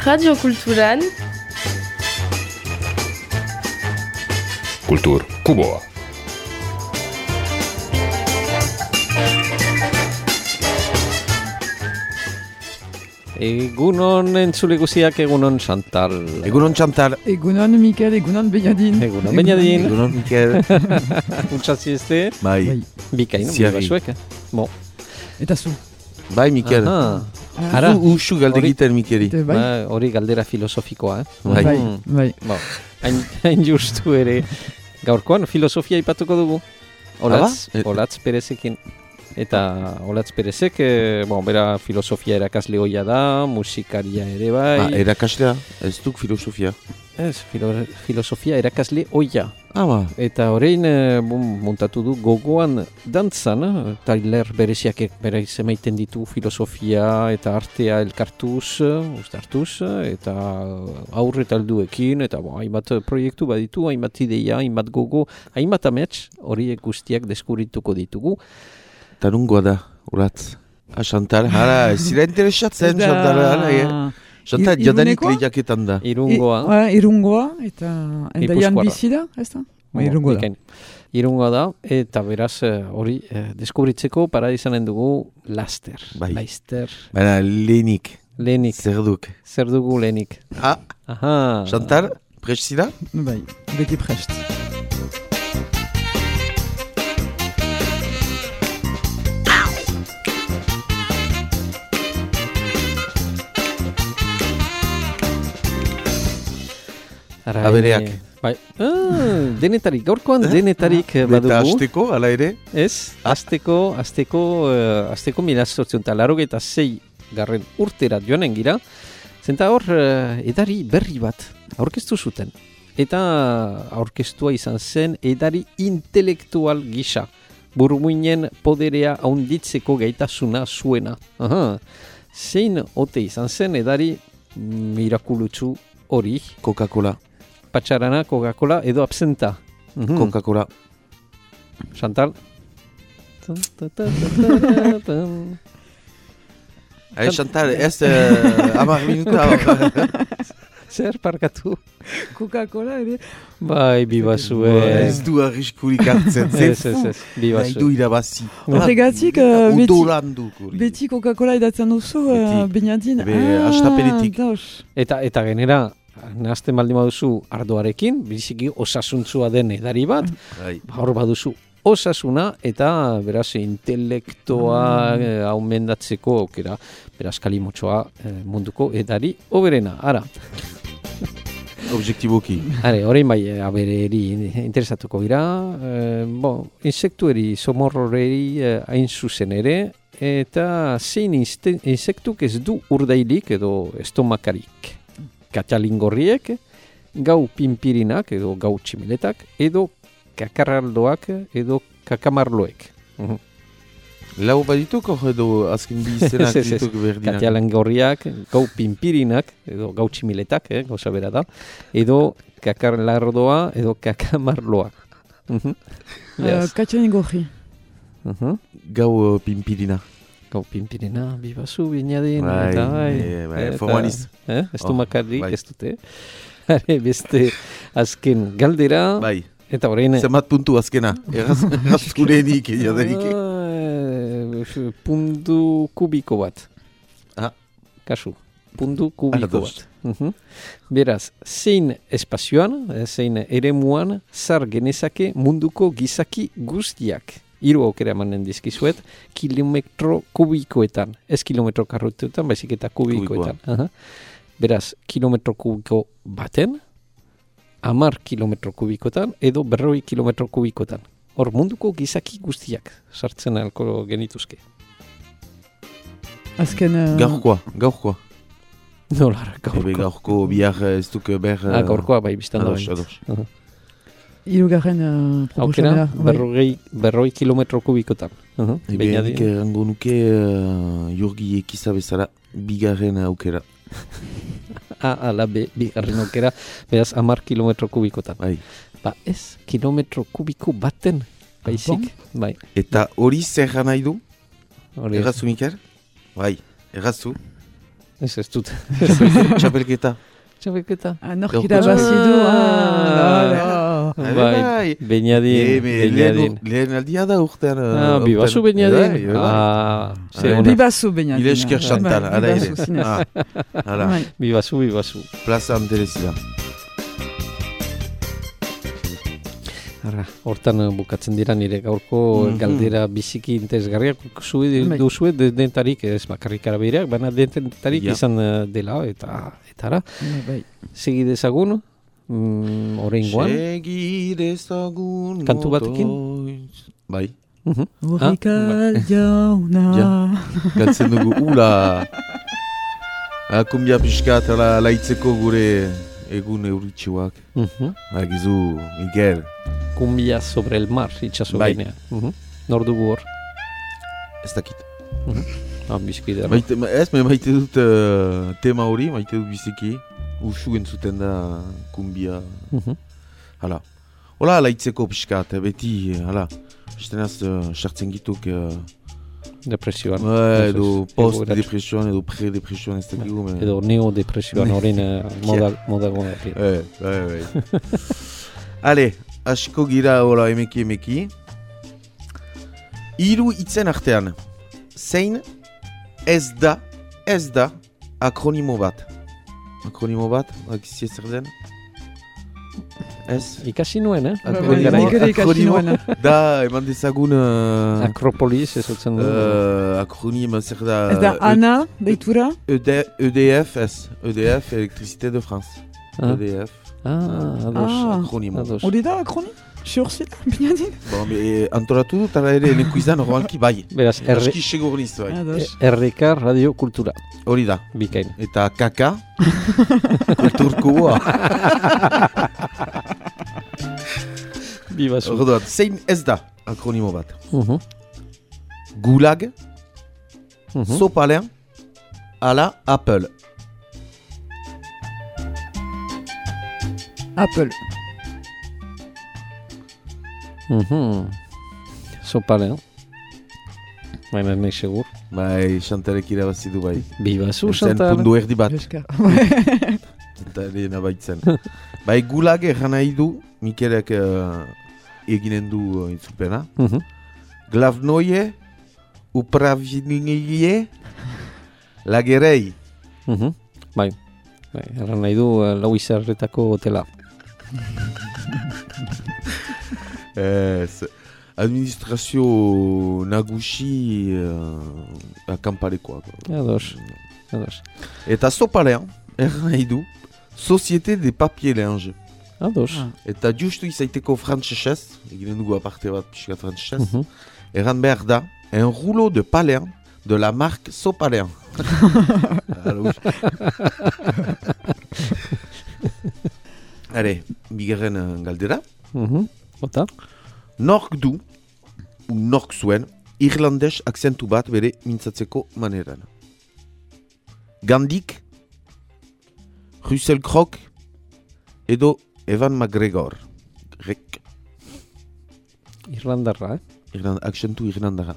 Radio Kulturan Kultur Kuboa. Egunon entzule guziak, egunon Chantal. Egunon Chantal. Egunon Mikel, egunon Beñadin. Egunon Beñadin. Egunon Mikel. Untxatzi ezte? Bai. Bikain, Ziarri. basuek. Bon. Eta zu. Bai, Mikel. Ara. Usu galdegiten Mikeli. Bai, Hori galdera filosofikoa, Bai. bai. Bon. Hain justu ere. Gaurkoan filosofia ipatuko dugu. Olatz Perezekin. Eta Olatz Perezek, bera filosofia erakasle hoia da, musikaria ere bai. Erakaslea, ez duk filosofia. Ez, filosofia erakasle hoia. Ba. Eta horrein montatu du gogoan dantzan, tailer bereziak bereiz emaiten ditu filosofia eta artea elkartuz, uztartuz, eta aurre talduekin, eta hainbat proiektu baditu, hainbat ideia, hainbat gogo, hainbat amets, horiek guztiak deskubrituko ditugu. Tanungoa da, Olatz. Chantal, ez zira interesatzen, Chantal, Chantal, jadanik lehiaketan da. Irungoa. Irungoa, eta endaian Gipuzkoara. bizi da, ez da? Irungoa da. Irungoa da, eta beraz hori deskubritzeko para izanen dugu laster. Bai. Laister. Baina lehenik. Lehenik. Zer duk. Zer dugu lehenik. Aha. Chantal, prest zira? Bai, beti prest. Abereak. Bai. Denetarik, gaurkoan denetarik badugu. Eta hasteko, ala ere? Ez, hasteko 1986 garren urtera joanen gira. Zenta hor, edari berri bat aurkeztu zuten. Eta aurkeztua izan zen edari intelektual gisa. Burmuinen poderea haunditzeko gaitasuna zuena. Zein ote izan zen edari mirakulutsu hori. Coca-Cola. Patxarana, Coca-Cola edo absenta. Coca-Cola. Chantal? Chantal, ez 10 minuta. Zer parkatu? Coca-Cola ere? Bai, bibazue. Ez du arriskurik hartzen. Ez, bibazue. Nahi du irabazi. Horregatik, beti Coca-Cola edatzen duzu, Beñadin. Astapenetik. Eta genera, nahazten baldin baduzu ardoarekin, biziki osasuntzua den edari bat, hor baduzu osasuna eta beraz intelektoa aumendatzeko aukera, beraz kalimotxoa munduko edari oberena. Ara. Objektiboki. Horrein bai, abereri interesatuko gira. Insektueri, somorroreri hain zuzen ere, eta zein insektuk ez du urdailik edo estomakarik. Katalingorriek, gau pinpirinak edo gau tximiletak, edo kakarraldoak edo kakamarloek. Lau badituko edo azken bizenak dituk berdinak? Katalingorriak, gau pinpirinak edo gau tximiletak, gauza bera da, edo kakarraldoa edo kakamarloa. Katalingorri. Gau pinpirina. Gau pinpirina, bibazu, Beñadin. Bai, formaliz. Ez du makarrik, ez dute. Beste azken galdera. Bai. Eta horrein... Zemat puntu azkena. Errazkurenik, jadenik. Puntu kubiko bat. Kasu. Puntu kubiko bat. Beraz, zein espazioan, zein eremuan, zar genezake munduko gizaki guztiak. 3 aukera emanen dizkizuet, kilometro kubikoetan. Ez kilometro karrotuetan, baizik eta kubikoetan. Beraz, kilometro kubiko baten, 10 kilometro kubikoetan, edo 40 kilometro kubikoetan. Hor, munduko gizaki guztiak sartzen alko genituzke. Azken... Gaurkoa. Nolar, gaurkoa. Gaurko bihar ez duk ber... Gaurkoa, bai, biztan da. Ados. Hirugarren aukera, 40 kilometro kubikotan. Nik erango nuke Jurgi Ekiza bezala, bigarren aukera. Ala, bigarren aukera, beraz 10 kilometro kubikotan. Ez, kilometro kubiko baten, baizik. Eta hori zer nahi du? Errazu, Mikel? Bai, errazu. Ez dut. Txapelketa. Txapelketa. Nork irabazidu. Bai, Beñadin. Lehen aldia da urtean. Bibazu Beñadin. Bibazu Beñadin. Ile esker Chantal, ala ere. Bibazu. Plaza Anderezida. Hortan bukatzen dira nire gaurko galdera biziki interesgarriak duzue dentarik, ez bakarrik arabireak, baina dentarik izan dela eta ara. Segi dezagun, oraingoan. Segi dezagun. Kantu batekin? Bai. Urrikal jauna. Galtzen dugu, kumbia pixkat laitzeko gure egun euritxuak. Agizu, Miguel. Cumbia sobre el mar, itxaso gainean. Nor dugu hor? Ez dakit. Bizkidera. Ez, maite dut tema hori, maite dut biziki. Usu entzuten da kumbia. Hala. Hola, laitzeko pixkat, beti, hala. Estenaz, sartzen gituk... Depresioan. Edo post-depresioan, edo pre-depresioan, ez dakigu. Edo neo-depresioan horren moda gona. Ale, asko gira hola emeki. Hiru hitzen artean, zein ez da akronimo bat. Akronimo bat, akizie zer den? Ez? Ikasi nuen, ikasi nuen. Da, eman dezagun... Akropolis, ez otzen du. Akronimo zer da... Ez da ANA, deitura? EDF, ez. EDF, Electricité de France. EDF. Akronimo. Hori da akronimo? Xorzi da, Beñadin? Antolatu dut, ala ere, leku izan normalki bai. Beraz, Aski segur niz, bai. RK Radio Kultura. Hori da. Bikain. Eta kaka, kulturkoa. Bibazu. Orduan, zein ez da akronimo bat. Gulag, Sopalean, ala Apple. Apple. Sopalean. Baina nahi segur. Bai, Chantalek irabazidu bai. Bibazu, Chantal. Zen pundu erdi bat. Esker. Eta lehena baitzen. Bai, gulag egan nahi du, Mikelek eginen du intzupena. Glavnoie, upravinie, lagerei. Bai, egan nahi du lau izarretako hotela. Administrazio nagusi akamparekoak. Ados. Eta Sopalean, egan nahi du, Société des Papiers Linge. Ados. Eta justu izaiteko frantzesez, eginen dugu aparte bat pixka frantzesez, egan behar da, un rouleau de Palean de la marque Sopalean. Hale, bigarren galdera. Ota? Nork du, nork zuen, irlandes akzentu bat bere mintzatzeko maneran. Gandik, Russell Crowe edo Evan McGregor. Rek. Irlandarra, Akzentu irlandarra.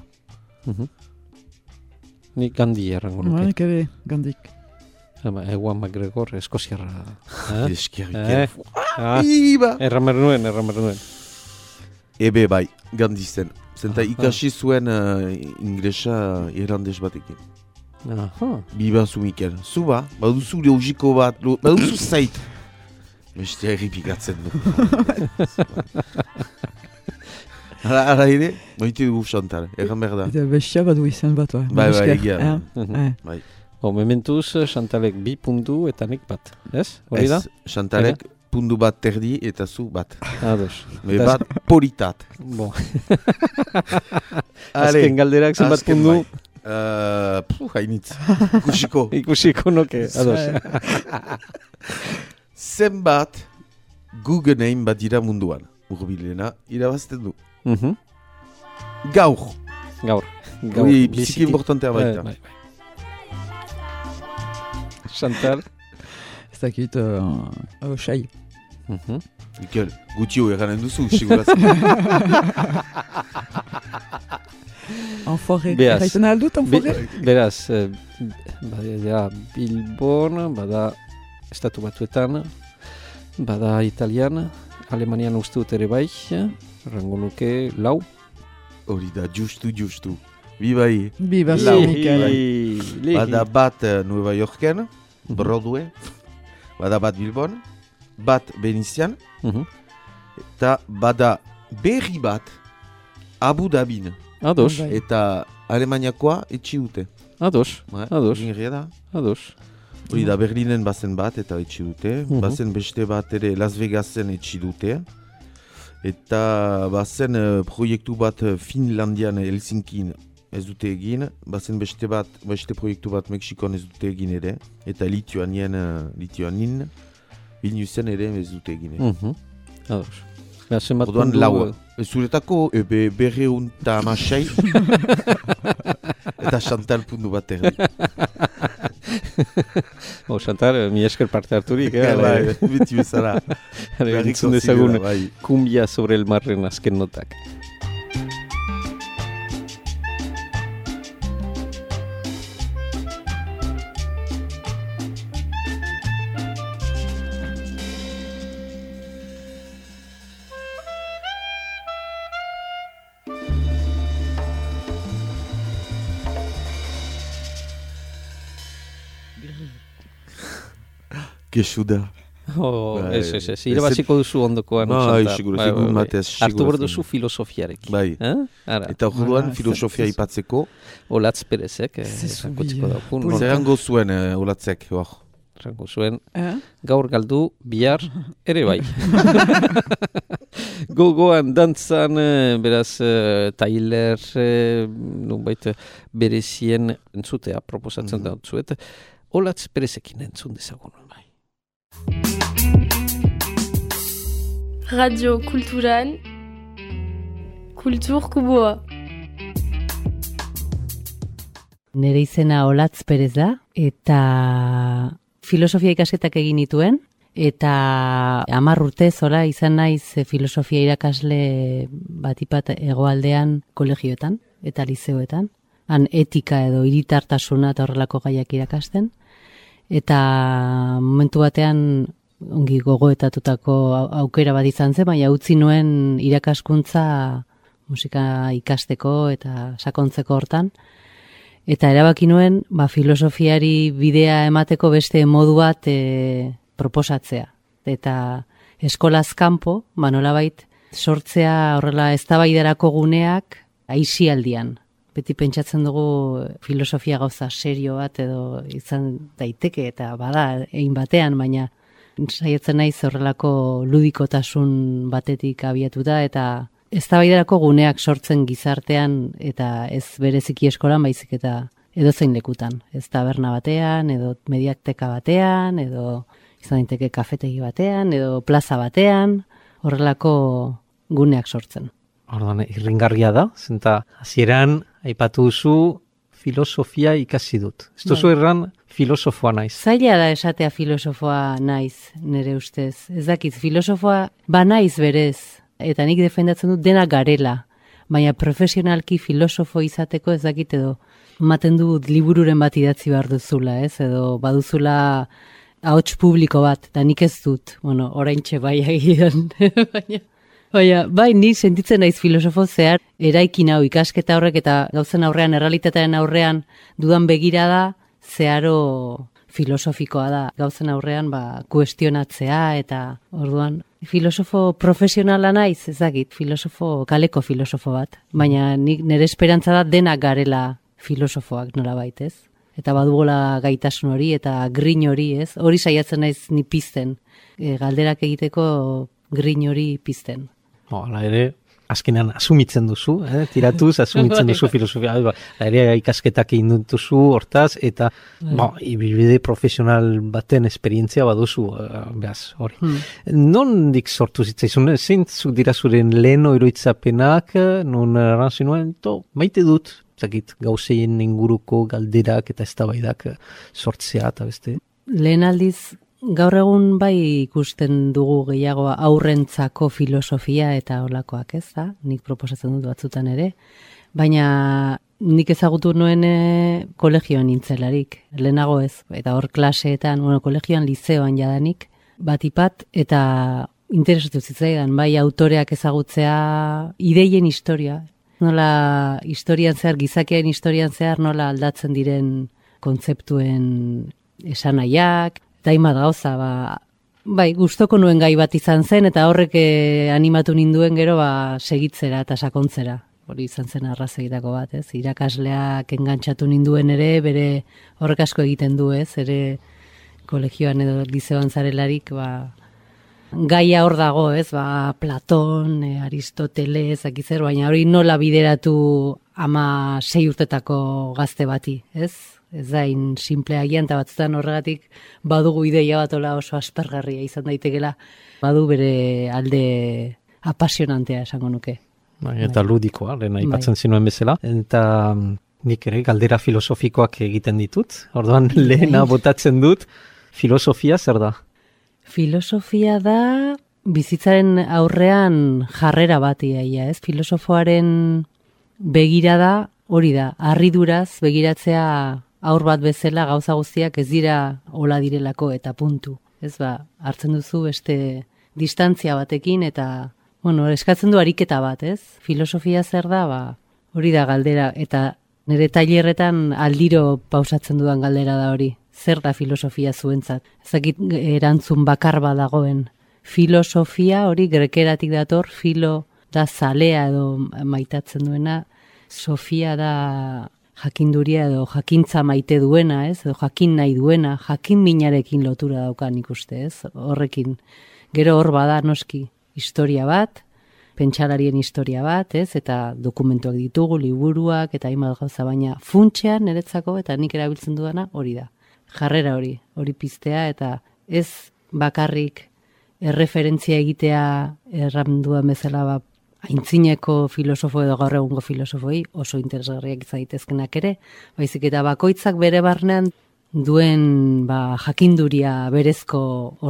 Ni Gandhi errango nuke. Nik ere, Gandik. Ewan McGregor, eskoziarra. Eskiarrik. Erramer nuen. Ebe bai, Gandhi zen. Zenta ikasi zuen inglesa irlandes batekin. Bibazu Mikel. Zuba, baduzu leugiko bat, baduzu zait. Beste erripikatzen du. Ara ere, maite dugu Chantal, erran behar da. Eta bestia badu izan bat, bai, egia. Bai. Momentuz, Chantalek 2 puntu eta nik bat, ez? Hori da? Ez, Chantalek puntu bat terdi eta zu bat. Ados. Bat politat. Bon. Azken galderak zenbat puntu? Hainitz. Ikusiko. Ikusiko noke, ados. Zenbat Google name bat dira munduan. Urbilena irabazten du. Gaur. Hori biziki importantea baita. Chantal. Ez dakit, xai. Iker, gutxio eganen duzu, sigurazki. Enforre. Beaz. Erraiten aldut, enforre? Beraz, bada Bilbon, bada Estatu Batuetan, bada Italian, Alemanian uste dut ere bai, rango nuke lau. Hori da, justu. Bibai. Biba, Lau. Mikel. Bada bat Nueva Yorken, Broadway. Bada bat Bilbon, bat Benizian, eta bada berri bat Abu Dhabin. Ados. Eta Alemaniakoa etxi dute. Ados. Gingerria da. Ados. Hori da, Berlinen bazen bat eta etxi dute. Bazen beste bat ere Las Vegasen etxi dute. Eta bazen proiektu bat Finlandian Helsinkin ez dute egin. Bazen beste proiektu bat Mexikon ez dute egin ere. Eta Lituanin, Vilniusen ere ez dute egin ere. Ados. Orduan lau. Zuretako berreunta amasei. Eta Chantal pundu bat erdi. Chantal, mi esker parte harturik. Beti bezala. Entzun dezagun Cumbia sobre el marren azken notak. Kexu da. Ez. Irabaziko duzu ondokoan. Segun batez. Hartu behar duzu filosofiarekin. Bai. Eta orduan filosofia ipatzeko. Olatz Perezek. Zerrango zuen Olatzek. Zerrango zuen. Gaur galdu, bihar ere bai. Gogoan dantzan, beraz, Tyler, nunbait berezien entzutea proposatzen da entzuet. Olatz Perezekin entzun dezagun. Radio Kulturan, Kultur Kuboa. Nere izena Olatz Perez da, eta filosofia ikasketak egin nituen, eta 10 urte zola izan naiz filosofia irakasle batipat hegoaldean kolegioetan eta lizeoetan. Han etika edo hiritartasuna eta horrelako gaiak irakasten. Eta momentu batean ongi gogoetatutako aukera bat izan zen, baina utzi nuen irakaskuntza musika ikasteko eta sakontzeko hortan. Eta erabaki nuen filosofiari bidea emateko beste modu bat proposatzea. Eta eskolaz kanpo, nolabait, sortzea horrela eztabaidarako guneak aisialdian. Beti pentsatzen dugu filosofia gauza serio bat edo izan daiteke eta bada egin batean, baina saiatzen naiz horrelako ludikotasun batetik abiatuta eta eztabaidarako guneak sortzen gizartean eta ez bereziki eskolan baizik eta edozein lekutan. Ez taberna batean, edo mediateka batean, edo izan daiteke kafetegi batean, edo plaza batean, horrelako guneak sortzen. Orduan, irringarria da, zenta hasieran aipatu duzu filosofia ikasi dut. Ez duzu erran filosofoa naiz. Zaila da esatea filosofoa naiz, nire ustez. Ez dakit, filosofoa naiz berez, eta nik defendatzen dut dena garela, baina profesionalki filosofo izateko ez dakit edo ematen du libururen bat idatzi behar duzula, ez? Edo baduzula ahots publiko bat, eta nik ez dut, oraintxe bai agian, Bai, ni sentitzen naiz filosofo zehar, eraikin hau ikasketa horrek eta gauzen aurrean, errealitatearen aurrean dudan begirada, zeharo filosofikoa da. Gauzen aurrean, kuestionatzea eta orduan. Filosofo profesionala naiz, ez dakit, kaleko filosofo bat. Baina nire esperantza da denak garela filosofoak nolabait, ez? Eta badugola gaitasun hori eta grin hori, ez? Hori saiatzen naiz ni pizten. Galderak egiteko grin hori pizten. Hala ere, azkenan asumitzen duzu, tiratuz, asumitzen duzu filosofia. Ere ikasketak egin duzu hortaz, eta ibilbide profesional baten esperientzia baduzu, behaz, hori. Nondik sortu zitzaizun, zeintzuk dira zuren lehen oroitzapenak, non arranzi nuen, maite dut, zakit, gauzeien inguruko galderak eta eztabaidak sortzea eta beste. Lehen aldiz gaur egun bai ikusten dugu gehiago aurrentzako filosofia eta olakoak, ez da? Nik proposatzen dut batzutan ere. Baina nik ezagutu nuen kolegioan nintzelarik, lehenago ez. Eta hor klaseetan, kolegioan lizeoan jadanik, batipat eta interesatu zitzaidan, bai autoreak ezagutzea ideien historia. Nola historian zehar, gizakiaren historian zehar, nola aldatzen diren kontzeptuen esanaiak, eta hainbat gauza, bai, gustoko nuen gai bat izan zen, eta horrek animatu ninduen gero segitzera eta sakontzera. Hori izan zen arrazoietako bat, ez? Irakasleak engantzatu ninduen ere, bere horrek asko egiten du, ez? Ere kolegioan edo lizeoan zarelarik, gaia hor dago, ez? Platon, Aristoteles, akizer, baina hori nola bideratu 6 urtetako gazte bati, ez? Ez da simplea gian, eta batzutan horregatik badugu ideia bat oso aspergarria izan daitekela, badu bere alde apasionantea esango nuke. Eta ludikoa, lehen aipatzen zinuen bezala. Eta nik ere galdera filosofikoak egiten ditut. Orduan lehena botatzen dut. Filosofia zer da? Filosofia da bizitzaren aurrean jarrera bat iaia, ez? Filosofoaren begirada hori da. Harriduraz begiratzea aur bat bezala gauza guztiak ez dira hola direlako eta puntu. Ez hartzen duzu beste distantzia batekin eta eskatzen du ariketa bat, ez? Filosofia zer da, hori da galdera, eta nire tailerretan aldiro pausatzen dudan galdera da hori. Zer da filosofia zuentzat? Ezakit erantzun bakar badagoen. Filosofia hori grekeratik dator, filo da zalea edo maitatzen duena, sofia da jakinduria edo jakintza maite duena, ez? Edo jakin nahi duena, jakin minarekin lotura daukan ikuste, ez? Horrekin, gero hor bada noski. Historia bat, pentsalarien historia bat, ez? Eta dokumentuak ditugu, liburuak, eta hainbat gauza, baina funtsean niretzako eta nik erabiltzen dudana hori da. Jarrera hori piztea, eta ez bakarrik erreferentzia egitea erranduan bezala aintzineko filosofo edo gaur egungo filosofoi oso interesgarriak izan daitezkenak ere, baizik eta bakoitzak bere barnean duen jakinduria berezko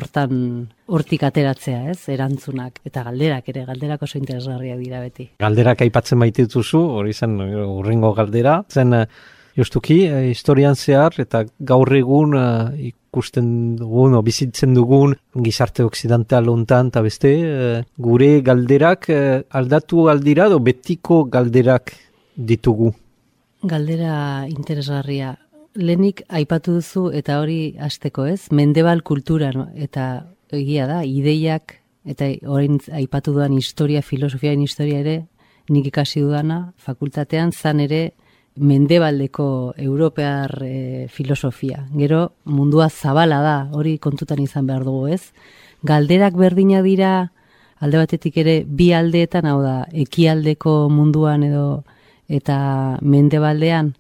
hortik ateratzea, ez? Erantzunak eta galderak oso interesgarriak dira beti. Galderak aipatzen baite dituzu, hori zen urrengo galdera, zen justuki historian zehar eta gaur egun ikusten dugun, bizitzen dugun gizarte oksidental hontan eta beste, gure galderak aldatu aldira edo betiko galderak ditugu? Galdera interesgarria. Lehenik aipatu duzu eta hori hasteko, ez? Mendebal kultura, eta egia da, ideiak eta orain aipatu dudan historia, filosofiaren historia ere, nik ikasi dudana fakultatean zan ere mendebaldeko europear filosofia. Gero mundua zabala da, hori kontutan izan behar dugu, ez? Galderak berdina dira alde batetik ere bi aldeetan, hau da, ekialdeko munduan edo eta mendebaldean,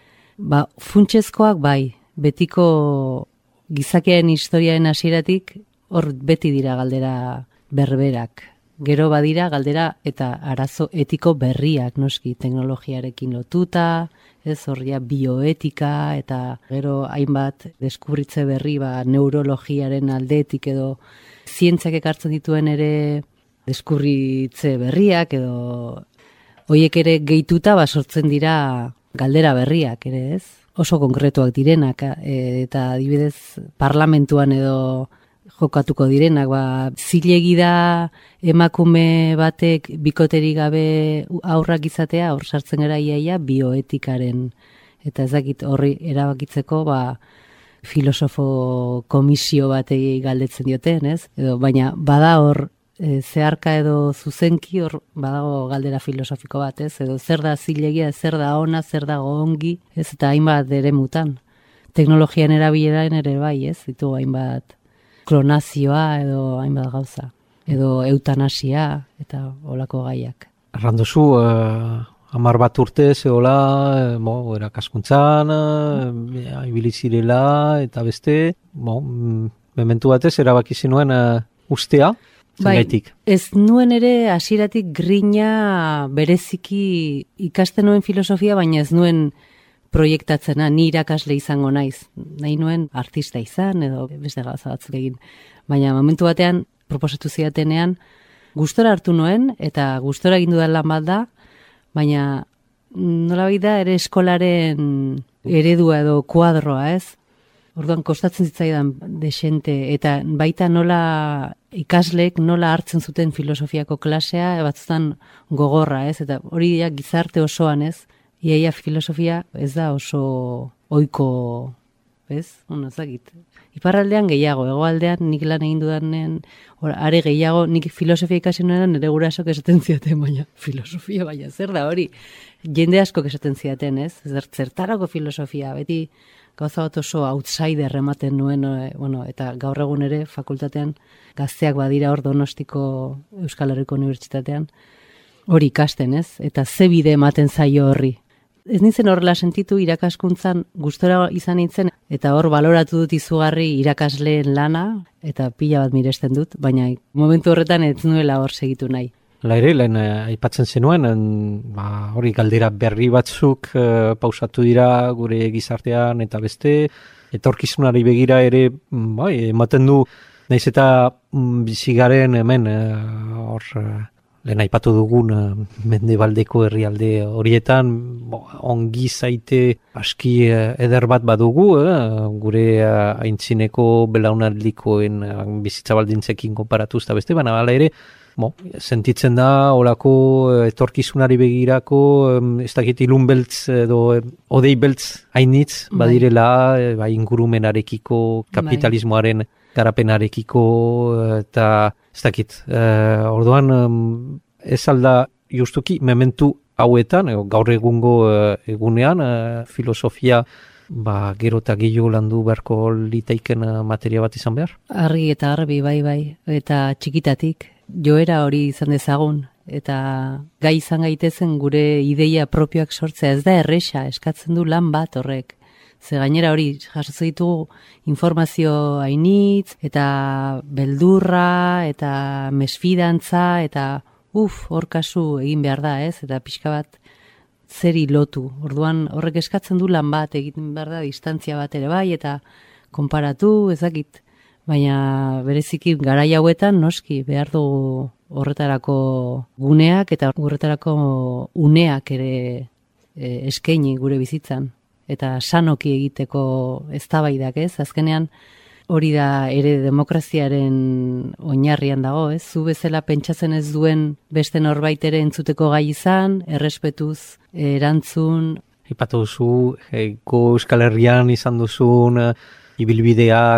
funtsezkoak bai, betiko gizakiaren historiaren hasieratik hor beti dira galdera berberak. Gero badira galdera eta arazo etiko berriak, noski, teknologiarekin lotuta, ez horria bioetika eta gero hainbat deskubritze berri neurologiaren aldetik edo zientziak ekartzen dituen ere deskubritze berriak edo hoiek ere gehituta sortzen dira galdera berriak ere, ez? Oso konkretuak direnak eta adibidez parlamentuan edo jokatuko direnak, zilegi da emakume batek bikoterik gabe aurrak izatea, hor sartzen gara iaia bioetikaren eta ez dakit horri erabakitzeko filosofo komisio batei galdetzen dioten, ez? Edo baina bada hor zeharka edo zuzenki hor badago galdera filosofiko bat, ez? Edo zer da zilegia, zer da ona, zer da ongi, ez? Eta hainbat eremutan. Teknologian erabileraen ere bai, ez? Ditu hainbat klonazioa edo hainbat gauza. Edo eutanasia eta olako gaiak. Arrandozu, 10 urte zehola, erakaskuntzan, ibili zirela eta beste, momentu batez erabaki zinuen ustea. Zengaitik. Ez nuen ere hasieratik grina bereziki ikasten nuen filosofia, baina ez nuen proiektatzena, ni irakasle izango naiz. Nahi nuen artista izan edo beste gauza batzuk egin. Baina momentu batean, proposatu zidatenean, gustora hartu nuen eta gustora egin dudan lan bat da, baina nolabait da ere eskolaren eredua edo kuadroa, ez? Orduan kostatzen zitzaidan desente eta baita nola ikasleek nola hartzen zuten filosofiako klasea, batzutan gogorra, ez? Eta hori da gizarte osoan, ez? Iaia filosofia ez da oso ohiko, ez? Ezagik. Iparraldean gehiago, hegoaldean nik lan egin dudanen, are gehiago, nik filosofia ikasi nuenean nire gurasok esaten zidaten, baina filosofia, baina zer da hori? Jende asko esaten zidaten, ez? Zertarako filosofia, beti gauza bat oso outsider ematen nuen, eta gaur egun ere fakultatean gazteak badira hor Donostiko Euskal Herriko Unibertsitatean, hori ikasten, ez? Eta ze bide ematen zaio horri. Ez nintzen horrela sentitu irakaskuntzan gustora izan nintzen, eta hor baloratu dut izugarri irakasleen lana, eta pila bat miresten dut, baina momentu horretan ez nuela hor segitu nahi. Lehen aipatzen zenuen, hori galdera berri batzuk pausatu dira gure gizartean eta beste, etorkizunari begira ere, ematen du, nahiz eta bizigaren hemen, lehen aipatu dugun mendebaldeko herrialde horietan, ongi zaite aski eder bat badugu, gure aintzineko belaunaldikoen bizitza baldintzekin konparatuz eta beste, baina hala ere, sentitzen da olako etorkizunari begirako ez dakit ilun beltz edo odei beltz hainitz badirela ingurumenarekiko, kapitalismoaren garapenarekiko eta ez dakit. Orduan ez alda justuki mementu hauetan, gaur egungo egunean filosofia gero eta gehiago landu beharko litaiken materia bat izan behar? Argi eta garbi, bai, eta txikitatik. Joera hori izan dezagun, eta gai izan gaitezen gure ideia propioak sortzea, ez da erresa, eskatzen du lan bat horrek. Ze gainera hori jasotzen ditugu informazio hainitz, eta beldurra, eta mesfidantza, eta hor kasu egin behar da, ez? Eta pixka bat zeri lotu. Orduan horrek eskatzen du lan bat, egiten behar da distantzia bat ere bai, eta konparatu, ezakit. Baina bereziki garai hauetan noski behar dugu horretarako guneak eta horretarako uneak ere eskaini gure bizitzan. Eta sanoki egiteko eztabaidak, ez? Azkenean hori da ere demokraziaren oinarrian dago, ez? Zu bezala pentsatzen ez duen beste norbait ere entzuteko gai izan, errespetuz, erantzun. Aipatu duzu, Euskal Herrian izan duzun ibilbidea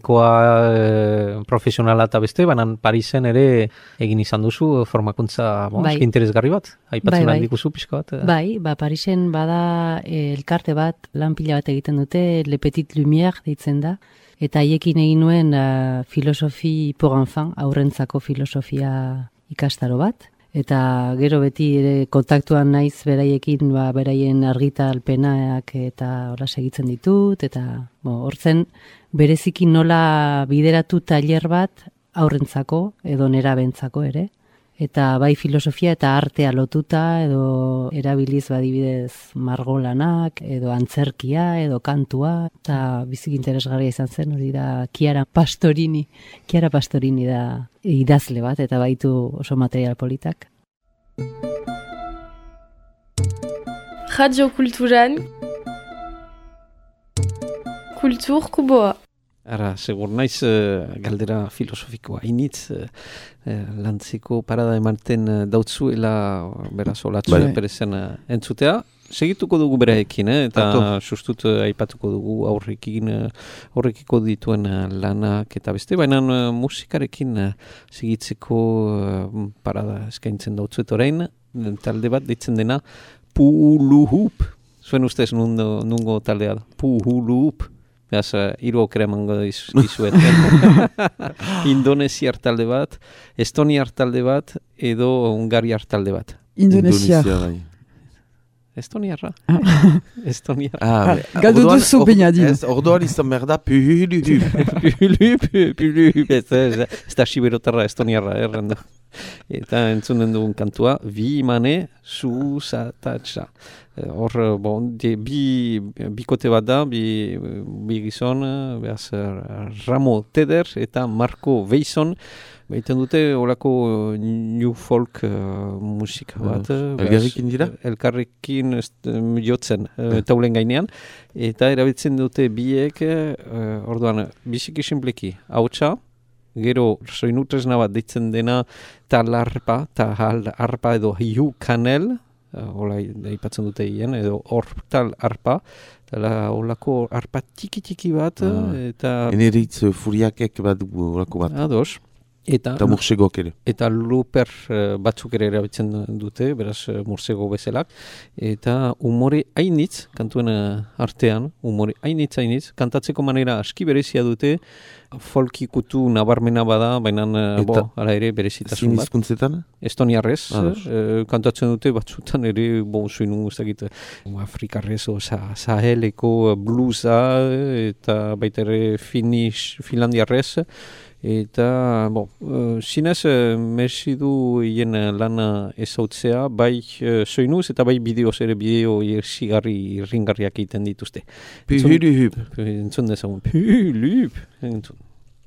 akademikoa, profesionala eta beste, banan Parisen ere egin izan duzu formakuntza interesgarri bat? Aipatzen bai, dikuzu pixko bat? Bai, Parisen bada elkarte bat, lan pila bat egiten dute, Le Petit Lumière deitzen da, eta haiekin egin nuen filosofi pour enfant, aurrentzako filosofia ikastaro bat. Eta gero beti ere kontaktuan naiz beraiekin, beraien argitalpenak eta hola segitzen ditut, eta hortzen bereziki nola bideratu tailer bat aurrentzako edo nerabentzako ere. Eta bai filosofia eta artea lotuta edo erabiliz badibidez margolanak edo antzerkia edo kantua, eta bizik interesgarria izan zen, hori da Chiara Pastorini. Chiara Pastorini da idazle bat eta baitu oso material politak. Radio Kulturan Kultur Kuboa. Ara, segur naiz galdera filosofikoa initz lantzeko parada ematen dautzuela beraz olatzu perezen entzutea. Segituko dugu beraekin, eta sustut aipatuko dugu aurrekiko dituen lanak eta beste, baina musikarekin segitzeko parada eskaintzen dautzuet orain, talde bat ditzen dena Puluhup. Zuen ustez nungo taldea da? Puluhup. Beaz, hiru aukera emango dizuet. Indonesiar talde bat, Estoniar talde bat, edo Hungariar talde bat. Indonesiar. Estoniarra. Estoniar. Galdu duzu baina dira. Orduan izan behar da Puluhup. Puluhup. Ez da siberotarra Estoniarra, errandu. Eta entzunen dugun kantua, Vimane Susatatsa. Hor, bikote bat da, bi gizon, behaz, Ramo Teder eta Marco Veison, baiten dute horako new folk musika bat. Elkarrekin dira? Elkarrekin jotzen taulen gainean. Eta erabiltzen dute biek, orduan, biziki simpleki, hautsa, gero soinutresna bat ditzen dena talarpa edo hiu kanel, hola ipatzen dute hien, edo hortal arpa, holako arpa tiki bat, eta... Eneritz furiakek bat dugu horako bat. Ados. Eta mursegok ere. Eta luper batzuk ere erabiltzen dute, beraz mursego bezalak. Eta umore hainitz, kantuen artean, umore hainitz, kantatzeko manera aski berezia dute, folkikutu nabarmena bada, baina ala ere berezitasun bat. Zin hizkuntzetan? Estoniarrez, kantatzen dute batzutan ere, soinu guztakit, afrikarrez, saheleko bluesa, eta baita ere finlandiarrez, eta, zinez, mersi du hien lana ezautzea, bai soinuz eta bai bideo ersigarri irringarriak egiten dituzte. Pihulup. Entzun dezagun, pihulup. Entzun.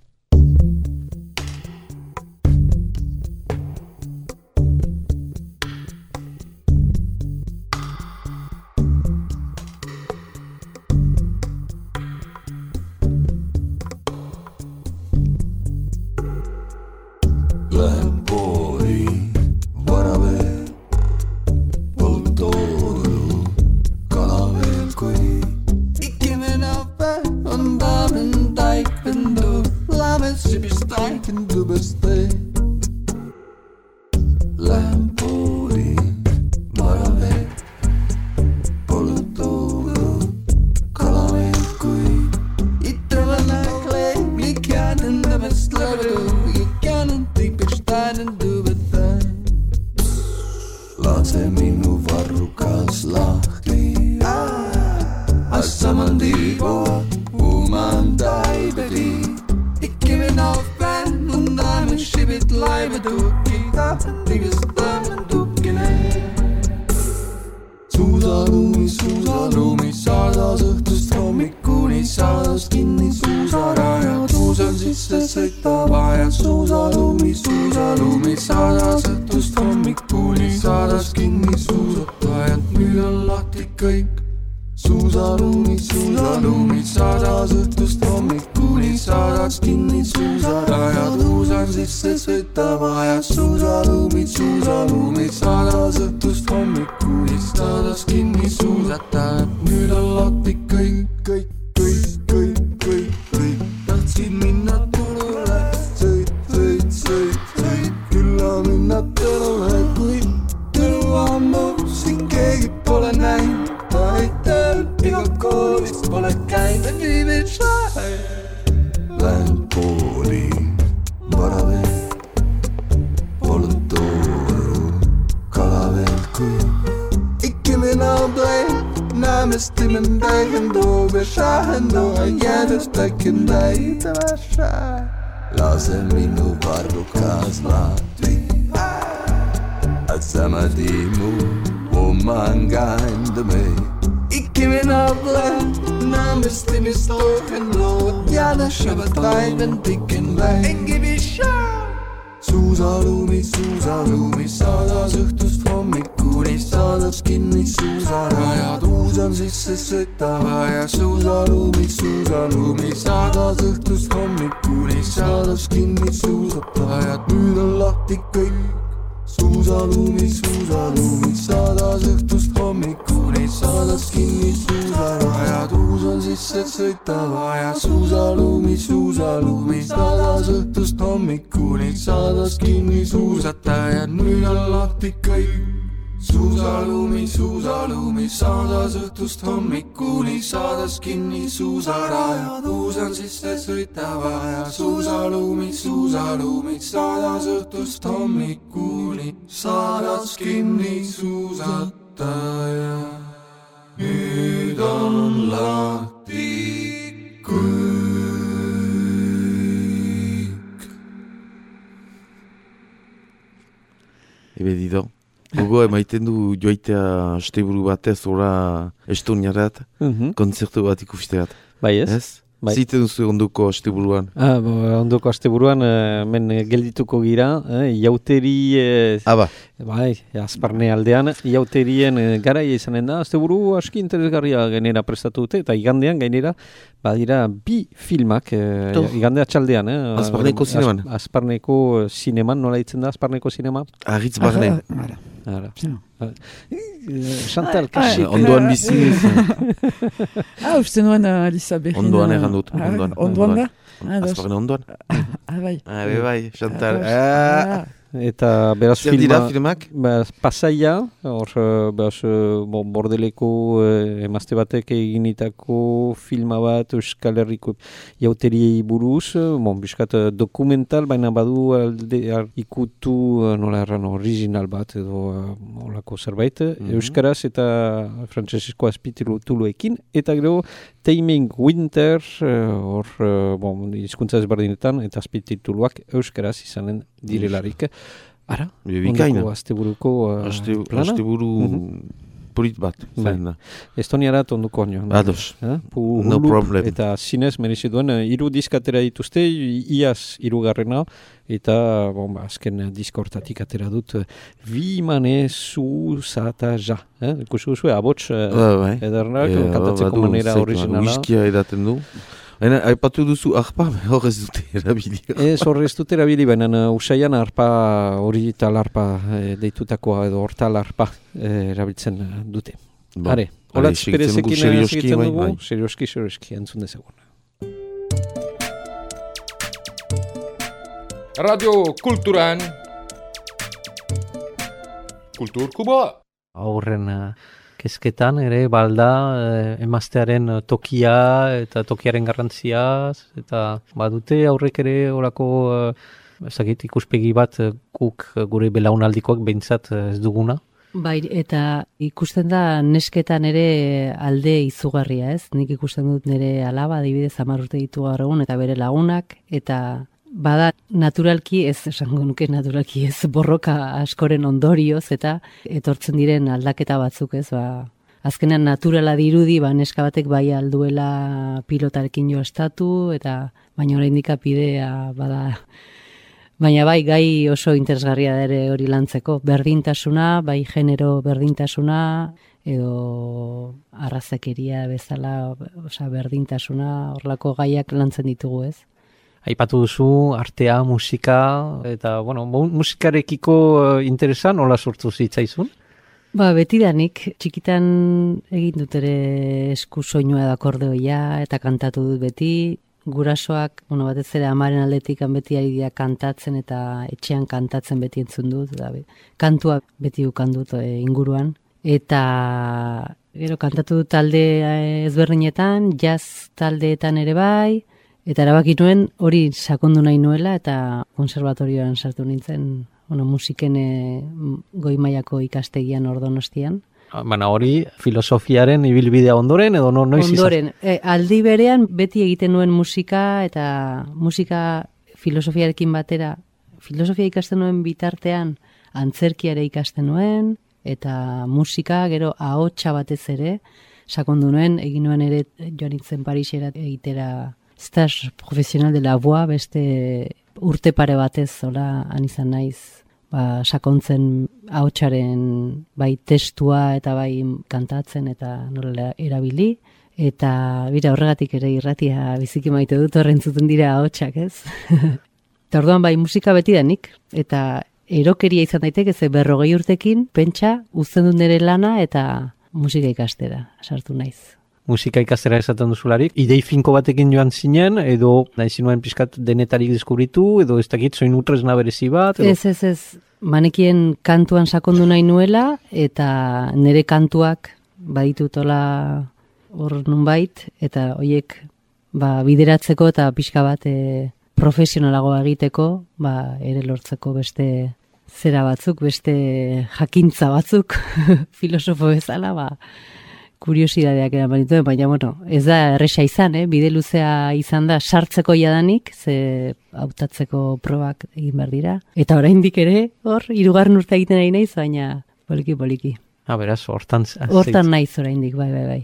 Saadas õhtust hommikuni, saades kinni suusarajad, uus on sisse sõitava ja suusaluumid, saadas õhtust hommikuni, saades kinni suusataja. Nüüd on lahti kõik. Ebe dido. Gogo emaiten du joaitea asteburu batez ora Estoniarat, kontzertu bat ikusteat. Bai ez? Bai. Ziten duzu ondoko asteburuan? Ondoko asteburuan men geldituko gira, jauteri... Bai, azparne aldean, jauterien garaia izanen da, asteburu aski interesgarria genera prestatu dute, eta igandean gainera, badira 2 filmak, igandea txaldean. Azparneko zineman? Azparneko zineman, nola ditzen da Azparneko zinema? Arritz barne. Chantal, kasi. Ondoan bizi. Uste nuen Alizabe. Ondoan egan dut. Ondoan da? Azparne ondoan. Bai, Chantal. Eta beraz zer dira filmak? Pasaia, Bordeleko emazte batek eginitako filma bat Euskal Herriko jauteriei buruz, biskat dokumental, baina badu ikutu nola erran original bat edo olako zerbait, Euskaraz eta frantsesezko azpituluekin, eta gero Taming Winter, hizkuntza ezberdinetan eta azpitituluak Euskaraz izanen direlarik. Ara, ondoko asteburuko plana? Asteburu polit bat. Estoniarat ondoko anio. Ados, no problem. Eta zinez merezi duen, 3 diskatera dituzte, iaz 3. Eta azken diskortatik atera dut Vimane Zuzata Ja. Ikusi guzue, abots edernak, kantatzeko manera originala. Whiskia edaten du. Aipatu duzu arpa, hor ez dute erabili. Hor ez dute erabili, baina usaian arpa hori tal arpa deitutakoa edo hortal arpa erabiltzen dute. Hare, Olatz Perezekin segitzen dugu, serioski entzun dezagun. Radio Kulturan Kulturkuboa. Aurren kezketan ere balda emaztearen tokia eta tokiaren garrantziaz, eta badute aurrek ere horako ikuspegi bat guk gure belaunaldikoak behintzat ez duguna. Bai, eta ikusten da nesketan ere alde izugarria, ez? Nik ikusten dut nire alaba, adibidez 10 urte ditu gaur egun, eta bere lagunak, eta bada naturalki, esango nuke naturalki ez, borroka askoren ondorioz, eta etortzen diren aldaketa batzuk, ez, azkenean naturala dirudi, neska batek bai alduela pilotarekin joastatu, eta baina oraindik bidea bada. Baina bai, gai oso interesgarria da ere hori lantzeko. Berdintasuna, bai genero berdintasuna, edo arrazakeria bezala, berdintasuna, horlako gaiak lantzen ditugu, ez? Aipatu duzu, artea, musika, eta, musikarekiko interesa nola sortu zitzaizun? Betidanik, txikitan egin dut ere esku soinua da akordeoia, eta kantatu dut beti. Gurasoak, batez ere amaren aldetik beti ari dira kantatzen, eta etxean kantatzen beti entzun dut, kantua beti ukan dut inguruan. Eta gero kantatu dut talde ezberdinetan, jazz taldeetan ere bai, eta erabaki nuen hori sakondu nahi nuela, eta konservatorioan sartu nintzen, musiken goi mailako ikastegian Donostian. Baina hori filosofiaren ibilbidea ondoren edo noiz izan? Ondoren, aldi berean beti egiten nuen musika, eta musika filosofiarekin batera, filosofia ikasten nuen bitartean antzerkiare ikasten nuen, eta musika gero ahotsa batez ere, sakondu nuen, egin nuen ere joan nintzen Parisera egitera stage profesional de la voix, beste urte pare batez, han izan naiz, sakontzen ahotsaren bai testua eta bai kantatzen eta nola erabili. Eta horregatik ere irratia biziki maite dut, horrentzuten dira ahotsak, ez? Eta orduan bai musika betidanik, eta erokeria izan daiteke, ze 40 urtekin, pentsa, uzten dut nire lana eta musika ikastera, sartu naiz. Musika ikastera esaten duzularik, idei finko batekin joan zinen, edo nahi zinuen pixkat denetarik deskubritu, edo ez dakit, soin utresna berezi bat? Edo... Ez. Manekien kantuan sakondu nahi nuela, eta nire kantuak baditutola hor nunbait, eta horiek bideratzeko eta pixka bat profesionalagoa egiteko, ere lortzeko beste zera batzuk, beste jakintza batzuk, filosofo bezala, kuriosidadeak eraman dituen, baina bueno, ez da erresa izan, bide luzea izan da sartzeko jadanik, ze hautatzeko probak egin behar dira. Eta oraindik ere, hor, 3. urte egiten ari naiz, baina poliki. Beraz, hortan naiz oraindik, bai.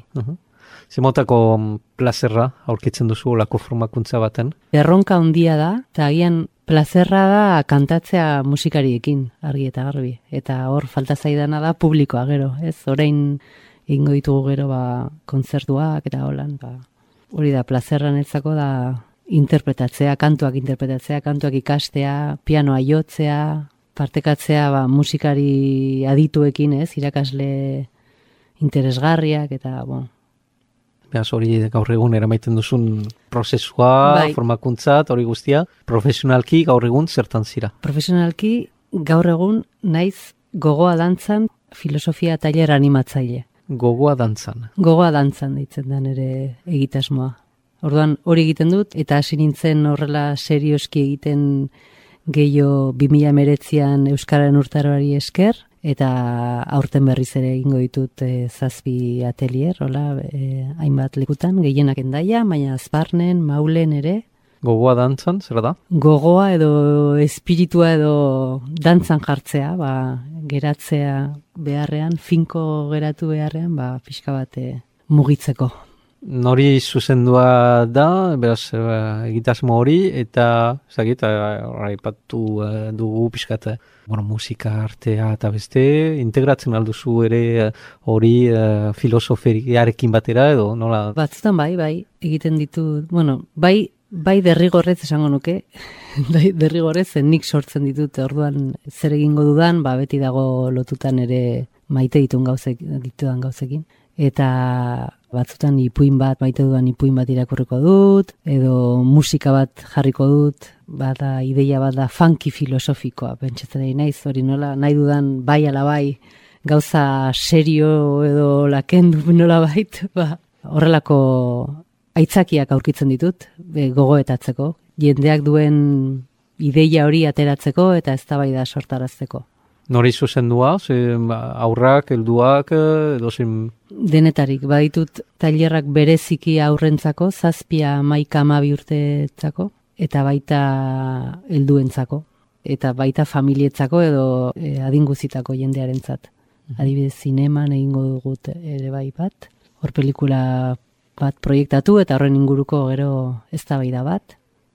Zemotako plazerra aurkitzen duzu olako formakuntza baten? Erronka handia da, eta agian plazerra da kantatzea musikariekin, argi eta garbi. Eta hor falta zaidana da publikoa gero, ez? Orain egingo ditugu gero kontzertuak eta holan. Hori da, plazerra netzako da interpretatzea, kantuak ikastea, pianoa jotzea, partekatzea musikari adituekin, ez? Irakasle interesgarriak eta, Beaz, hori gaur egun eramaiten duzun prozesua, formakuntzat, hori guztia. Profesionalki gaur egun zertan zira? Profesionalki gaur egun naiz gogoa dantzan filosofia tailer animatzaile. Gogoa dantzan? Gogoa dantzan deitzen da nire egitasmoa. Orduan hori egiten dut, eta hasi nintzen horrela serioski egiten gehiago 2019an Euskararen urtaroari esker, eta aurten berriz ere egingo ditut 7 atelier, hainbat lekutan, gehienak Hendaia, baina Azparnen, Maulen ere. Gogoa dantzan, zer da? Gogoa edo espiritua edo dantzan jartzea, geratzea beharrean, finko geratu beharrean, pixka bat mugitzeko. Nori zuzendua da, beraz, egitasmo hori, eta aipatu dugu pixkat, musika, artea eta beste, integratzen alduzu ere hori filosofiarekin batera edo, nola? Batzutan bai, egiten ditu, bai derrigorrez esango nuke, derrigorrez nik sortzen ditut, orduan zer egingo dudan, beti dago lotutan ere maite ditudan gauzekin. Eta batzutan maite dudan ipuin bat irakurriko dut, edo musika bat jarriko dut, ideia bat da funky filosofikoa, pentsatzen ari naiz, hori nola, nahi dudan bai ala bai, gauza serio edo lakendu nola bait, horrelako aitzakiak aurkitzen ditut, gogoetatzeko, jendeak duen ideia hori ateratzeko eta eztabaida sortarazteko. Nori zuzendua, aurrak, helduak, edo zen... Denetarik, baditut tailerrak bereziki aurrentzako, 7, 11, 12 urteetzako, eta baita helduentzako, eta baita familietzako edo adinguzitako jendearentzat. Adibidez, zineman egingo dugut ere bai bat, hor pelikula bat proiektatu eta horren inguruko gero eztabaida bat.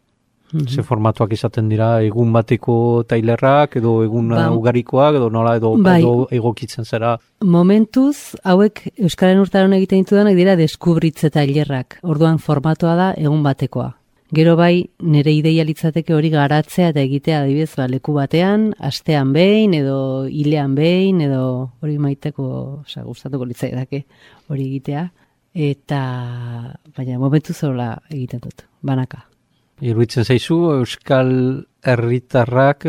Ze formatuak izaten dira, egun bateko tailerrak, edo egun ugarikoak, edo nola, edo egokitzen zera? Momentuz, hauek Euskaren urtaron egiten ditudanak dira deskubritze tailerrak. Orduan formatoa da egun batekoa. Gero bai, nire ideia litzateke hori garatzea eta egitea adibidez leku batean, astean behin, edo hilean behin, edo hori maiteko, gustatuko litzaidake hori egitea. Eta, baina momentuz horrela egiten dut, banaka. Iruditzen zaizu, Euskal Herritarrak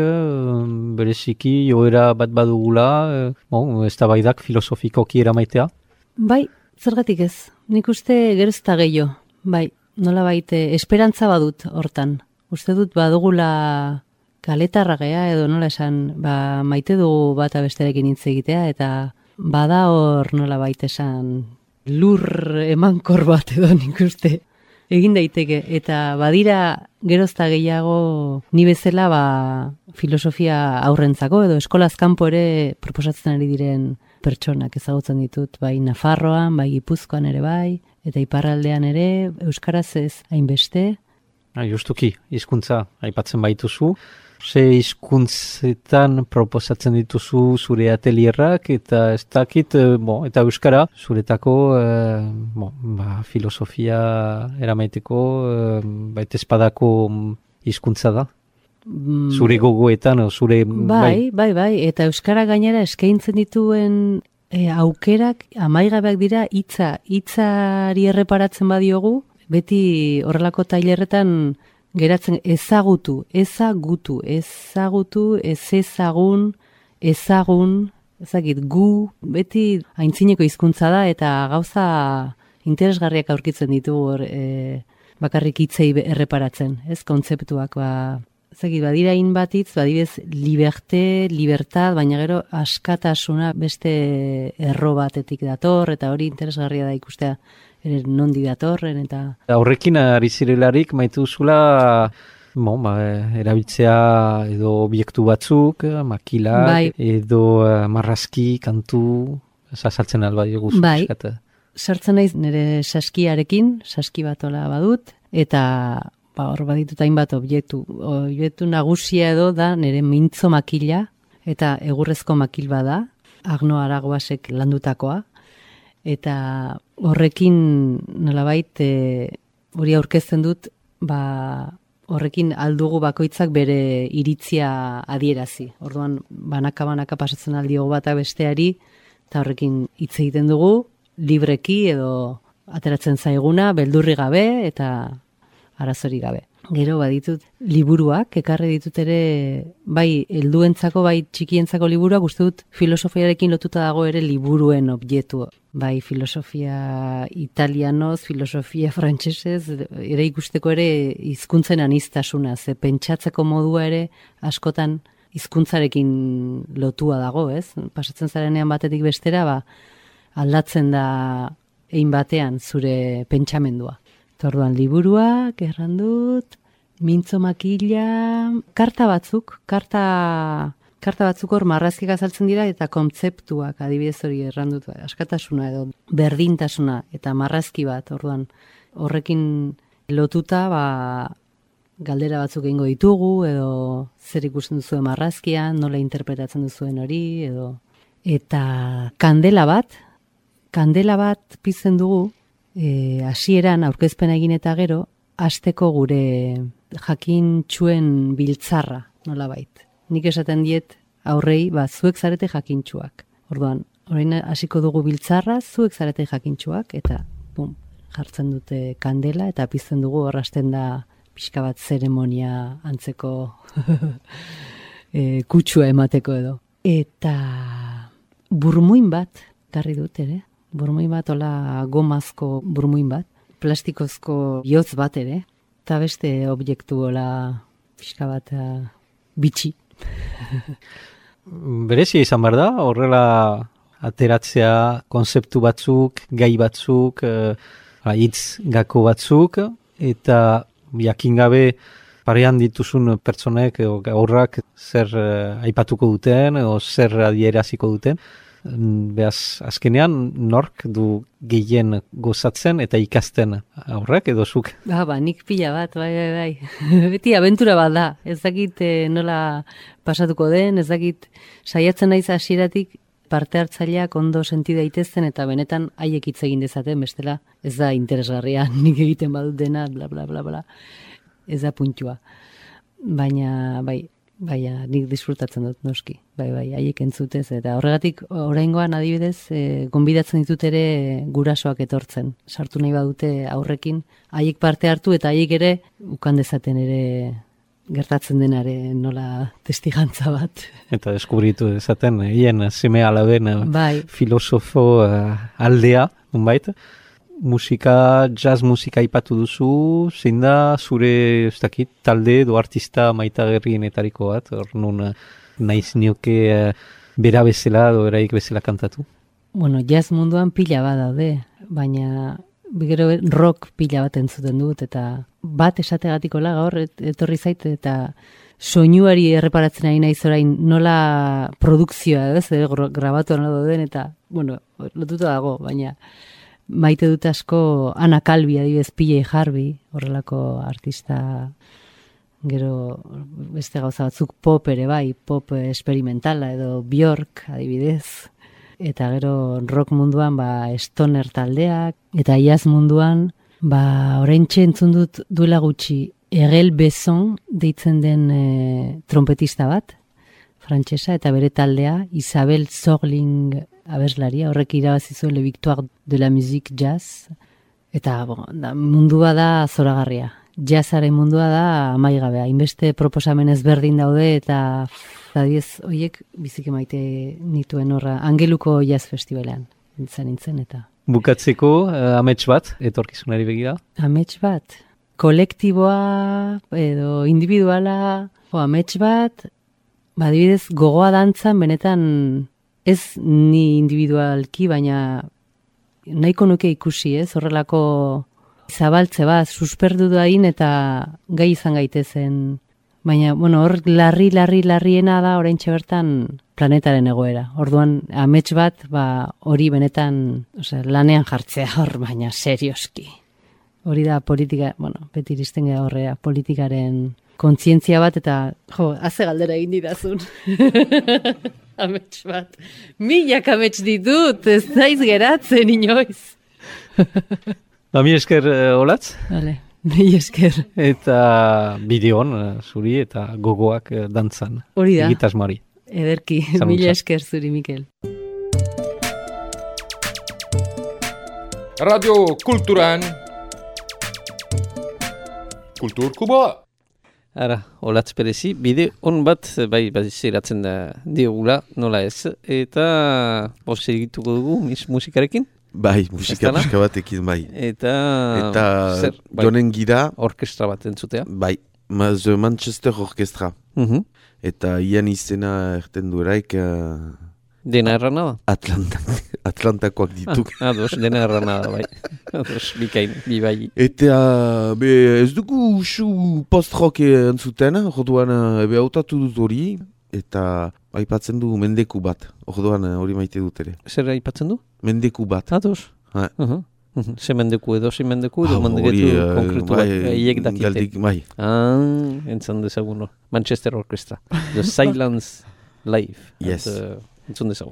bereziki joera bat badugula, eztabaidak filosofikoki eramaitea? Bai, zergatik ez. Nik uste gerozta gehiago. Bai, nola baite, esperantza badut hortan. Uste dut badugula kaletarragea edo nola esan, maite dugu bata besterekin hitz egitea eta bada hor nola baite esan lur emankor bat edo nik uste. Egin daiteke, eta badira gerozta gehiago ni bezala filosofia aurrentzako edo eskolaz kanpo ere proposatzen ari diren pertsonak ezagutzen ditut, bai Nafarroan, bai Gipuzkoan ere bai, eta iparraldean ere, euskaraz ez hainbeste. Justuki, hizkuntza aipatzen baituzu. Ze hizkuntzetan proposatzen dituzu zure atelierrak eta ez dakit, eta euskara, zuretako filosofia eramaiteko, baita espadako hizkuntza da? Zure gogoetan, zure... Bai, eta euskara gainera eskaintzen dituen aukerak amaigabeak dira hitzari erreparatzen badiogu, beti horrelako tailerretan geratzen ezagutu, ezagit, gu, beti aintzineko hizkuntza da eta gauza interesgarriak aurkitzen ditugu bakarrik hitzei erreparatzen, ez kontzeptuak Zagit, badira batitz, badibez, libertad, baina gero askatasuna beste erro batetik dator, eta hori interesgarria da ikustea ere nondi datorren, eta... Horrekin ari zirelarik maitu zula, erabiltzea edo obiektu batzuk, makilak, bai. edo marrazki, kantu, saltzen alba diogu. Bai, sartzen naiz nire saskiarekin, saski bat hola badut, eta... hor baditut hainbat objektu nagusia edo da nire mintzo makila, eta egurrezko makil bada, Agno Aragoasek landutakoa, eta horrekin nolabait hori aurkezten dut, horrekin aldugu bakoitzak bere iritzia adierazi. Orduan, banaka pasatzen aldiogu bata besteari, eta horrekin hitz egiten dugu, libreki edo ateratzen zaiguna, beldurri gabe, eta arazori gabe. Gero baditut liburuak, ekarri ditut ere, bai helduentzako, bai txikientzako liburuak, uste dut filosofiarekin lotuta dago ere liburuen objektu. Bai filosofia italianoz, filosofia frantsesez, ere ikusteko ere hizkuntzen aniztasuna, ze pentsatzeko modua ere askotan hizkuntzarekin lotua dago, ez? Pasatzen zarenean batetik bestera, aldatzen da ein batean zure pentsamendua. Orduan liburuak, errandut, mintzo makila, karta batzuk hor marrazkiak azaltzen dira eta kontzeptuak adibidez hori errandut, askatasuna edo berdintasuna eta marrazki bat, orduan horrekin lotuta, galdera batzuk egingo ditugu edo zer ikusten duzuen marrazkian, nola interpretatzen duzuen hori edo eta kandela bat pizten dugu. Hasieran aurkezpena egin eta gero, hasteko gure jakintxuen biltzarra, nolabait. Nik esaten diet aurrei, zuek zarete jakintxuak. Orduan, orain hasiko dugu biltzarra, zuek zarete jakintxuak, eta jartzen dute kandela, eta pizten dugu horrasten da pixka bat zeremonia antzeko kutsua emateko edo. Eta burmuin bat, garri dut ere, burmuin bat, hola gomazko burmuin bat, plastikozko bihotz bat ere, eta beste objektu hola pixka bat bitxi. Berezia izan behar da, horrela ateratzea konzeptu batzuk, gai batzuk, hitz gako batzuk, eta jakin gabe parean dituzun pertsonek, aurrak zer aipatuko duten, o zer adieraziko duten. Beaz, azkenean, nork du gehien gozatzen eta ikasten aurrak edo zuk? Nik pila bat, bai. Beti abentura bat da. Ez dakit nola pasatuko den, ez dakit saiatzen naiz hasieratik parte hartzaileak ondo senti daitezen eta benetan haiek hitz egin dezaten, bestela ez da interesgarria nik egiten badut dena, bla, bla, bla, bla. Ez da puntua. Baina, bai, nik disfrutatzen dut noski. Bai, haiek entzutez. Eta horregatik, oraingoan adibidez, gonbidatzen ditut ere gurasoak etortzen. Sartu nahi badute aurrekin, haiek parte hartu eta haiek ere ukan dezaten ere gertatzen denare nola testigantza bat. Eta deskubritu dezaten, hien seme alaben filosofo aldea, nunbait. Musika, jazz musika ipatu duzu, zein da zure talde edo artista maitagerrienetariko bat, hor nun naiz nioke bera bezala edo beraik bezala kantatu? Bueno, jazz munduan pila bat daude, baina gero rock pila bat entzuten dut, eta bat esategatikola gaur etorri zait, eta soinuari erreparatzen ari naiz orain nola produkzioa, grabatu nola dauden, eta, bueno, lotuta dago, baina maite dut asko Ana Calvi, adibidez, PJ Harvey, horrelako artista, gero beste gauza batzuk pop ere bai, pop experimentala edo Bjork, adibidez, eta gero rock munduan stoner taldeak, eta jazz munduan oraintxe entzun dut duela gutxi Egel Besson deitzen den trompetista bat, frantsesa, eta bere taldea Isabel Sorling abeslaria, horrek irabazi zuen Le Victoire de la Musique Jazz, eta mundua da zoragarria. Jazzaren mundua da amaigabea, hainbeste proposamen ezberdin daude, eta adiez horiek biziki maite nituen horra, Angeluko Jazz Festivalean nintzen, eta... Bukatzeko, amets bat, etorkizunari begira? Amets bat? kolektiboa edo individuala, amets bat, adibidez gogoa dantzan benetan ez ni individualki, baina nahiko nuke ikusi, horrelako zabaltze bat, susperdu dain eta gai izan gaitezen. Baina, hor larriena da oraintxe bertan planetaren egoera. Orduan, amets bat, hori benetan lanean jartzea hor, baina serioski. Hori da politika, beti iristen gara horrea, politikaren kontzientzia bat eta, haze galdera egin didazun. Amets bat. Milak amets ditut, ez naiz geratzen inoiz. Mi esker olatz? Vale, mi esker. Eta bideon zuri eta gogoak dantzan. Hori da. Egitasmoari. Ederki, mila esker zuri, Mikel. Radio Kulturan Kulturkuboa. Ara, olatz perezi, bide on bat, zeratzen da diogula, nola ez, eta segituko dugu musikarekin? Bai, musika pixka batekin, bai. Eta jonen gira... Orkestra bat entzutea? Bai, The Manchester Orkestra. Eta ian izena erten dueraik... Dena errana da? Atlantakoak dituk. Ados, dena errana da, bai. Ados, bikain, bibai. Eta ez dugu usu post-rock entzuten, orduan hautatu dut hori, eta aipatzen du mendeku bat, orduan hori maite dut ere. Zer aipatzen du? Mendeku bat. Ados? Ze mendeku edo, ze mendeku edo mendeketu konkretu bat, eiek dakite. Bai. Entzan dezagun hor. Manchester Orchestra. The Silence Live. Yes. Entzun dezagun.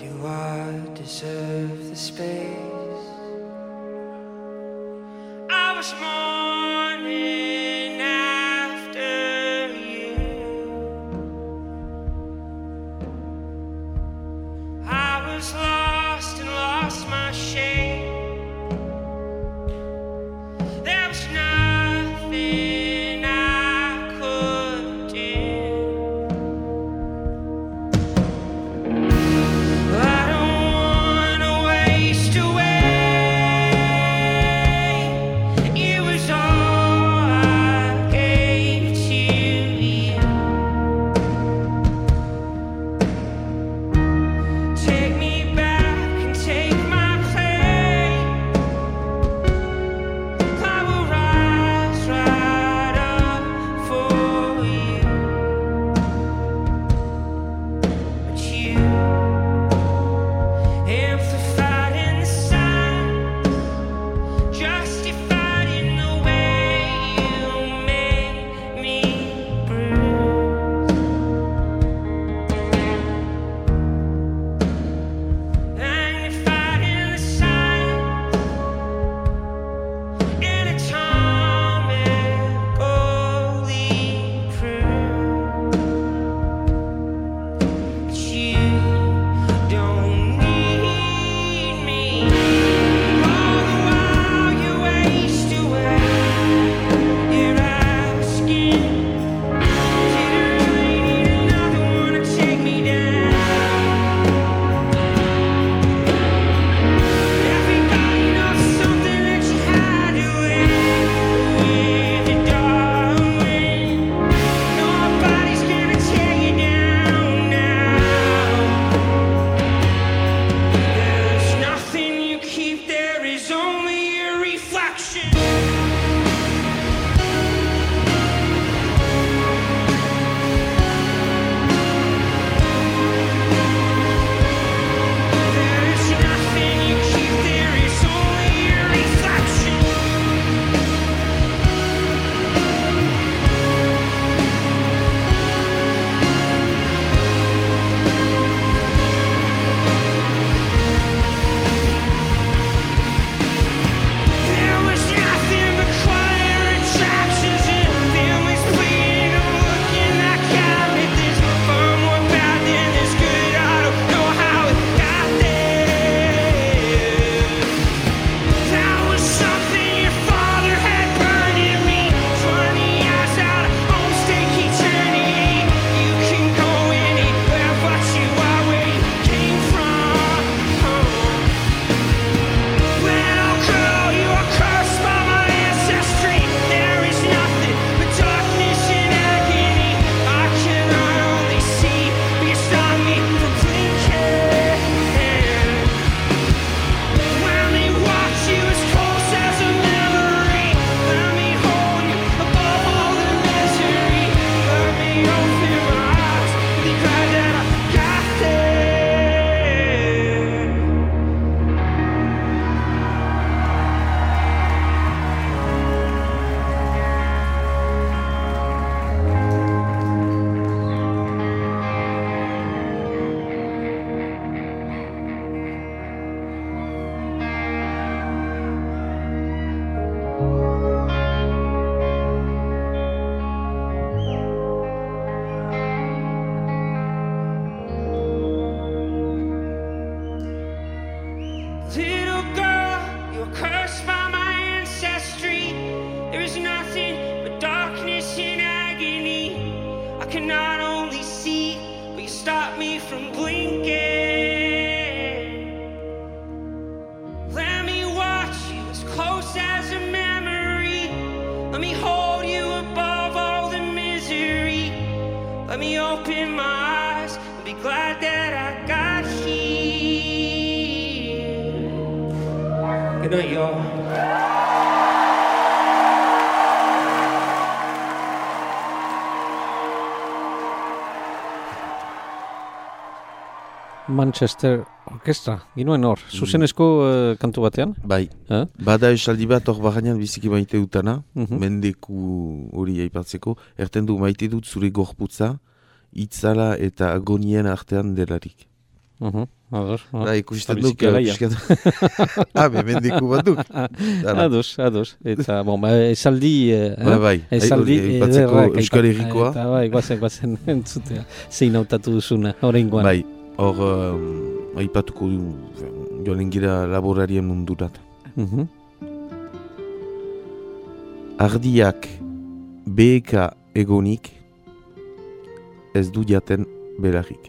deserve the space. I was mourning after you. I was lost and lost my shame. There was nothing I could do. I don't wanna waste away. It was all I gave to you. Take me back and take my place. I will rise right up for you. But you amplified in the sun, justified in the way you made me bruise, magnified in the sun, anatomically proved. But you don't need me. All the while you waste away. You're asking, did I really need another one to take me down? Everybody knows something that you had to live with it, darling. Nobody's gonna tear you down now. There's nothing you keep, there is only a reflection. There's nothing you keep, there is only a reflection. There was nothing but choir attractions and families bleeding and looking like I this far more bad than this good. I don't know how it got there. That was something your father had burned in me. 20 years out of homestake eternity. You can go anywhere, but you are where you came from. Little girl, you are cursed by my ancestry. There is nothing but darkness and agony. I cannot only see, but you stop me from blinking. Let me watch you as close as a memory. Let me hold you above all the misery. Let me open my eyes, be glad that I got there. Little girl, you're cursed by my ancestry. There is nothing but darkness and agony. I can not only see, but you stop me from blinking. Let me watch you as close as a memory. Let me hold you above all the misery. Let me open my eyes and be glad that I got here. Good night, y'all. Manchester Orkestra, ginoen hor, zuzenezko kantu batean? Bai, bada esaldi bat hor barranean biziki maite dutana, mendeku hori aipatzeko, erten du maite dut zure gorputza, itzala eta agonien artean delarik. Ados. Ikusten duk. Mendiku bat duk. Ados. Eta, esaldi... Esaldi ederrak. Euskal Herrikoa. Eta, guazen entzutea. Zein hautatu duzuna, horrengoan. Bai, hor, aipatuko du, joan gira laborarien mundurat. Ardiak beheka egonik ez du jaten belarrik.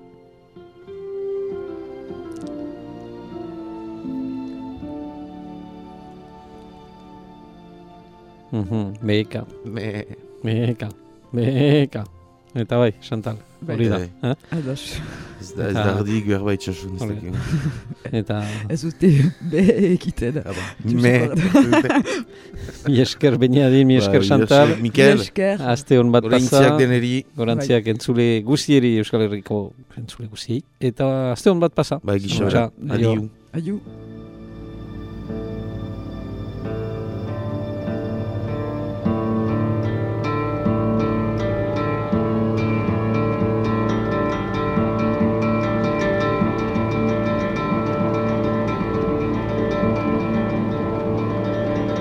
Beheka. Eta bai, Chantal, hori da. Ados. Ez da ardik berbait txasun. Eta... Ez dute ekiten. Mi esker Beniadin, mi esker Chantal. Mikel. Aste hon bat pasa. Gorantziak entzule guzieri, Euskal Herriko entzule guziei. Eta aste hon bat pasa. Bai, gisa. Adiu. Adiu.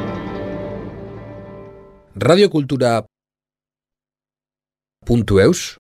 Radiokultura.eus